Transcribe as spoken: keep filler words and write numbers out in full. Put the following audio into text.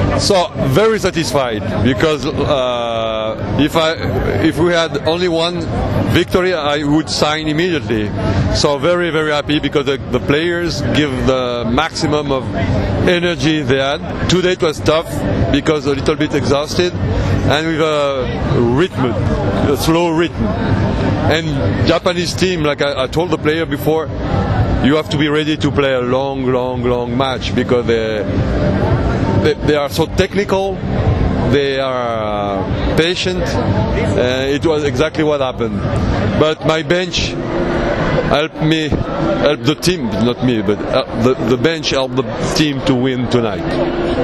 So very satisfied because uh, if I if we had only one victory, I would sign immediately. So very very happy because the, the players give the maximum of energy they had. Today it was tough because a little bit exhausted and with a rhythm, a slow rhythm. And Japanese team, like I, I told the player before, you have to be ready to play a long, long, long match because they they, they are so technical. They are uh, patient. Uh, it was exactly what happened. But my bench helped me, helped the team, not me, but uh, the, the bench helped the team to win tonight.